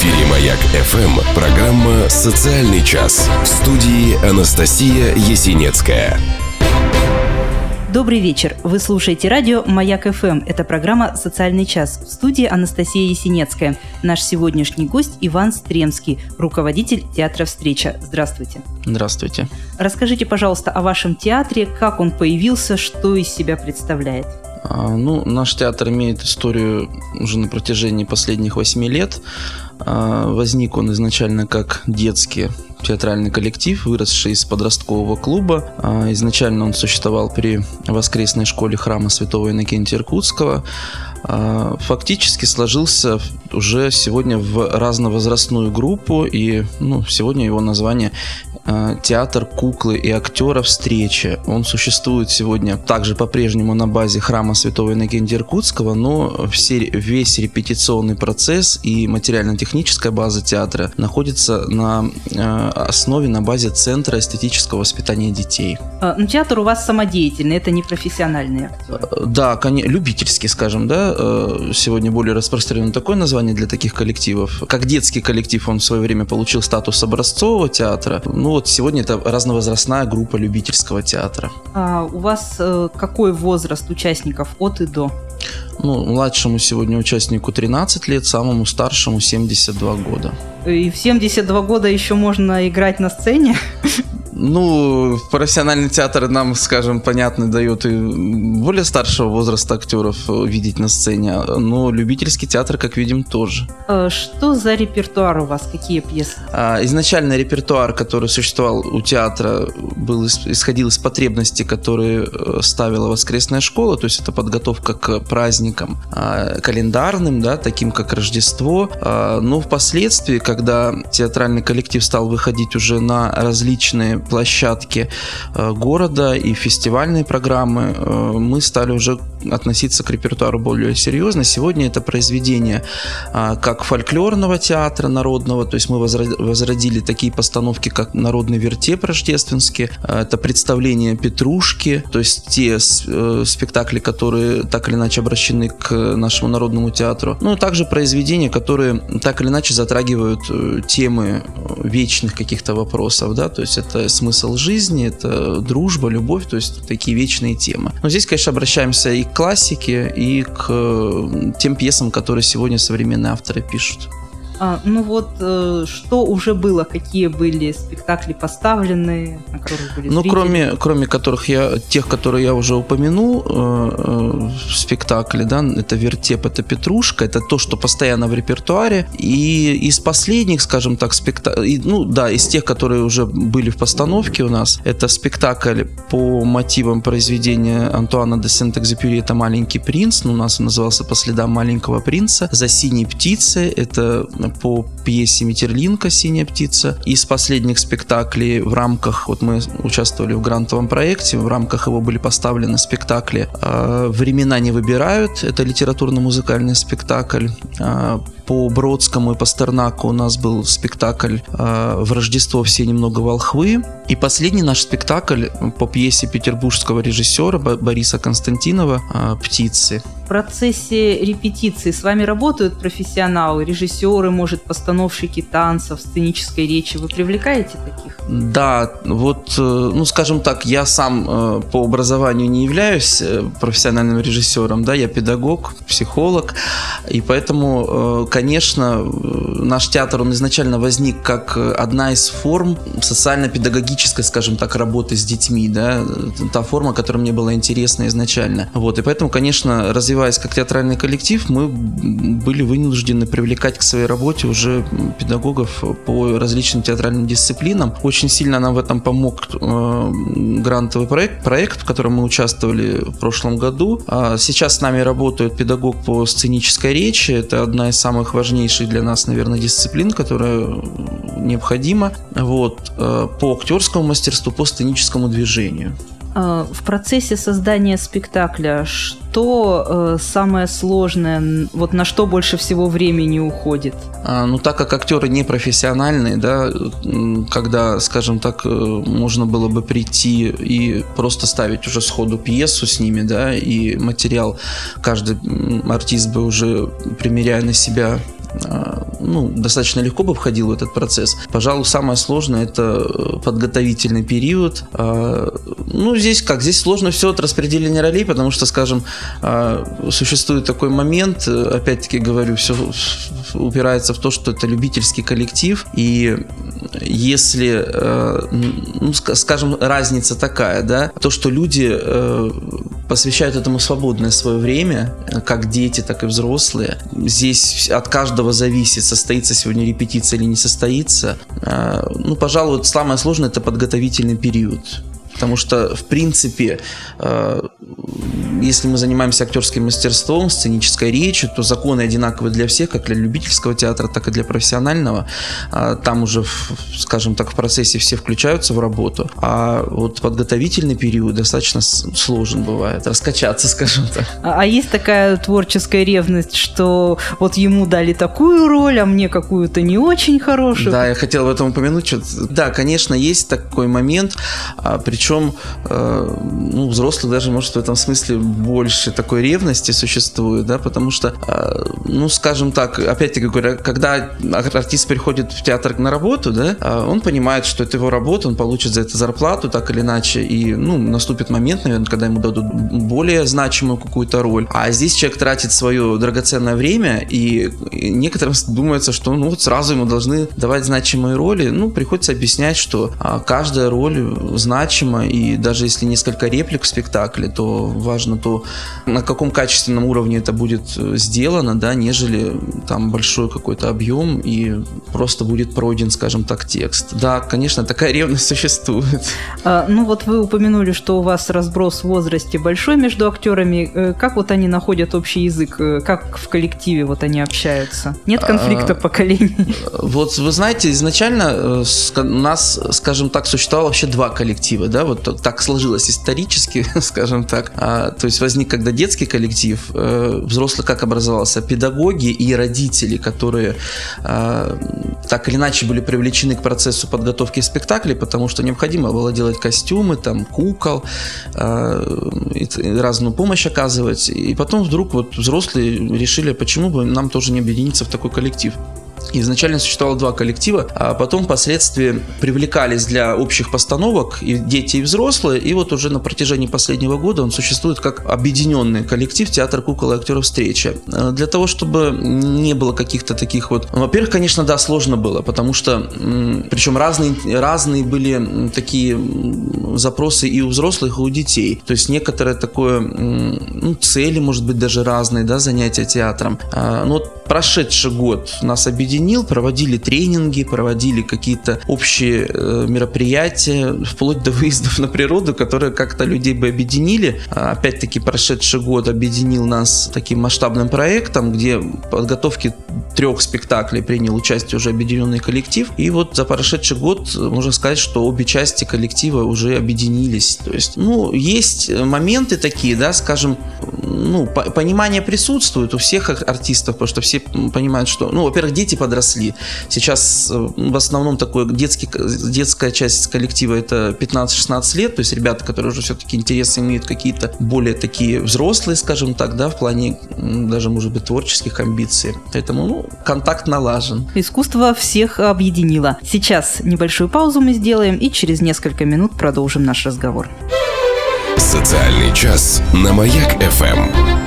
эфире «Маяк ФМ» программа «Социальный час». В студии Анастасия Есенецкая. Добрый вечер. Вы слушаете радио «Маяк ФМ». Это программа «Социальный час». В студии Анастасия Есенецкая. Наш сегодняшний гость Иван Стремский, руководитель театра «Встреча». Здравствуйте. Здравствуйте. Расскажите, пожалуйста, о вашем театре, как он появился, что из себя представляет. Наш театр имеет историю уже на протяжении последних 8 лет. Возник он изначально как детский театральный коллектив, выросший из подросткового клуба. Изначально он существовал при воскресной школе храма святого Иннокентия Иркутского. Фактически сложился уже сегодня в разновозрастную группу, и сегодня его название «Театр куклы и актера «Встреча». Он существует сегодня также по-прежнему на базе храма святого Иннокентия Иркутского, но весь репетиционный процесс и материально-техническая база театра находится на основе, на базе Центра эстетического воспитания детей. Театр у вас самодеятельный, это не профессиональный актер? Да, любительский, скажем, да. Сегодня более распространено такое название для таких коллективов. Как детский коллектив он в свое время получил статус образцового театра. Сегодня это разновозрастная группа любительского театра. У вас какой возраст участников от и до? Младшему сегодня участнику 13 лет, самому старшему 72 года. И в 72 года еще можно играть на сцене? Профессиональный театр нам, скажем, понятно, дает и более старшего возраста актеров видеть на сцене, но любительский театр, как видим, тоже. Что за репертуар у вас? Какие пьесы? Изначально репертуар, который существовал у театра, исходил из потребностей, которые ставила воскресная школа, то есть это подготовка к праздникам календарным, да, таким как Рождество. Но впоследствии, когда театральный коллектив стал выходить уже на различные площадки города и фестивальные программы, мы стали уже относиться к репертуару более серьезно. Сегодня это произведения как фольклорного театра народного, то есть мы возродили такие постановки, как «Народный вертеп» рождественский, это представление «Петрушки», то есть те спектакли, которые так или иначе обращены к нашему народному театру. И также произведения, которые так или иначе затрагивают темы вечных каких-то вопросов, да, то есть это смысл жизни, это дружба, любовь, то есть такие вечные темы. Но здесь, конечно, обращаемся и к классике, и к тем пьесам, которые сегодня современные авторы пишут. Что уже было, какие были спектакли поставлены, на которых были зрители? Кроме тех, которые я уже упомянул, спектакли, да, это «Вертеп», это «Петрушка», это то, что постоянно в репертуаре, и из последних, скажем так, из тех, которые уже были в постановке у нас, это спектакль по мотивам произведения Антуана де Сент-Экзюпери, это «Маленький принц», у нас он назывался «По следам маленького принца», «За синей птицей», это по пьесе Метерлинка «Синяя птица». Из последних спектаклей в рамках, мы участвовали в грантовом проекте, в рамках его были поставлены спектакли «Времена не выбирают», это литературно-музыкальный спектакль. По Бродскому и Пастернаку у нас был спектакль «В Рождество все немного волхвы». И последний наш спектакль по пьесе петербургского режиссера Бориса Константинова «Птицы». В процессе репетиции с вами работают профессионалы, режиссеры, может, постановщики танцев, сценической речи. Вы привлекаете таких? Да, скажем так, я сам по образованию не являюсь профессиональным режиссером, да, я педагог, психолог, и поэтому, конечно, наш театр, он изначально возник как одна из форм социально-педагогической, скажем так, работы с детьми, да, та форма, которая мне была интересна изначально. И поэтому, конечно, развиваясь как театральный коллектив, мы были вынуждены привлекать к своей работе уже педагогов по различным театральным дисциплинам. Очень сильно нам в этом помог грантовый проект, в котором мы участвовали в прошлом году. Сейчас с нами работает педагог по сценической речи. Это одна из самых важнейших для нас, наверное, дисциплин, которая необходима. По актерскому мастерству, по сценическому движению. В процессе создания спектакля что самое сложное, на что больше всего времени уходит? Так как актеры не профессиональные, да, когда, скажем так, можно было бы прийти и просто ставить уже сходу пьесу с ними, да, и материал каждый артист бы уже, примеряя на себя, достаточно легко бы входил в этот процесс. Пожалуй, самое сложное – это подготовительный период. Здесь сложно все от распределения ролей, потому что, скажем, существует такой момент, опять-таки говорю, все упирается в то, что это любительский коллектив, и если, скажем, разница такая, да, то, что люди посвящают этому свободное свое время, как дети, так и взрослые. Здесь от каждого зависит, состоится сегодня репетиция или не состоится. Пожалуй, самое сложное – это подготовительный период. Потому что, в принципе, если мы занимаемся актерским мастерством, сценической речью, то законы одинаковы для всех, как для любительского театра, так и для профессионального. Там уже, скажем так, в процессе все включаются в работу. А вот подготовительный период достаточно сложен бывает, раскачаться, скажем так. А есть такая творческая ревность, что вот ему дали такую роль, а мне какую-то не очень хорошую? Да, я хотел в этом упомянуть. Да, конечно, есть такой момент, причем взрослых даже, может, в этом смысле больше такой ревности существует, да, потому что, скажем так, опять-таки говоря, когда артист приходит в театр на работу, да, он понимает, что это его работа, он получит за это зарплату, так или иначе, и, наступит момент, наверное, когда ему дадут более значимую какую-то роль, а здесь человек тратит свое драгоценное время, и некоторым думается, что, сразу ему должны давать значимые роли, приходится объяснять, что каждая роль значима, и даже если несколько реплик в спектакле, то важно то, на каком качественном уровне это будет сделано, да, нежели там большой какой-то объем и просто будет пройден, скажем так, текст. Да, конечно, такая ревность существует. Вы упомянули, что у вас разброс в возрасте большой между актерами. Как вот они находят общий язык? Как в коллективе вот они общаются? Нет конфликта поколений? Вот вы знаете, изначально у нас, скажем так, существовало вообще два коллектива, да, вот так сложилось исторически, скажем так. То есть возник когда детский коллектив, взрослый как образовался, педагоги и родители, которые так или иначе были привлечены к процессу подготовки спектаклей, потому что необходимо было делать костюмы, там, кукол, разную помощь оказывать. И потом вдруг вот взрослые решили, почему бы нам тоже не объединиться в такой коллектив. Изначально существовало два коллектива, а потом впоследствии привлекались для общих постановок и дети, и взрослые, и вот уже на протяжении последнего года он существует как объединенный коллектив «Театр кукол и актеров встреча». Для того, чтобы не было каких-то таких вот... Во-первых, конечно, да, сложно было, потому что, причем разные были такие запросы и у взрослых, и у детей. То есть некоторое такое, цели, может быть, даже разные, да, занятия театром. Прошедший год нас объединил, проводили тренинги, проводили какие-то общие мероприятия, вплоть до выездов на природу, которые как-то людей бы объединили. Опять-таки, прошедший год объединил нас таким масштабным проектом, где в подготовке 3 спектаклей принял участие уже объединенный коллектив. И вот за прошедший год можно сказать, что обе части коллектива уже объединились. То есть, есть моменты такие, да, скажем, понимание присутствует у всех артистов, потому что все понимают, что, во-первых, дети подросли. Сейчас в основном детская часть коллектива это 15-16 лет, то есть ребята, которые уже все-таки интересы имеют какие-то более такие взрослые, скажем так, да, в плане даже, может быть, творческих амбиций. Поэтому, контакт налажен. Искусство всех объединило. Сейчас небольшую паузу мы сделаем и через несколько минут продолжим наш разговор. Социальный час на Маяк ФМ.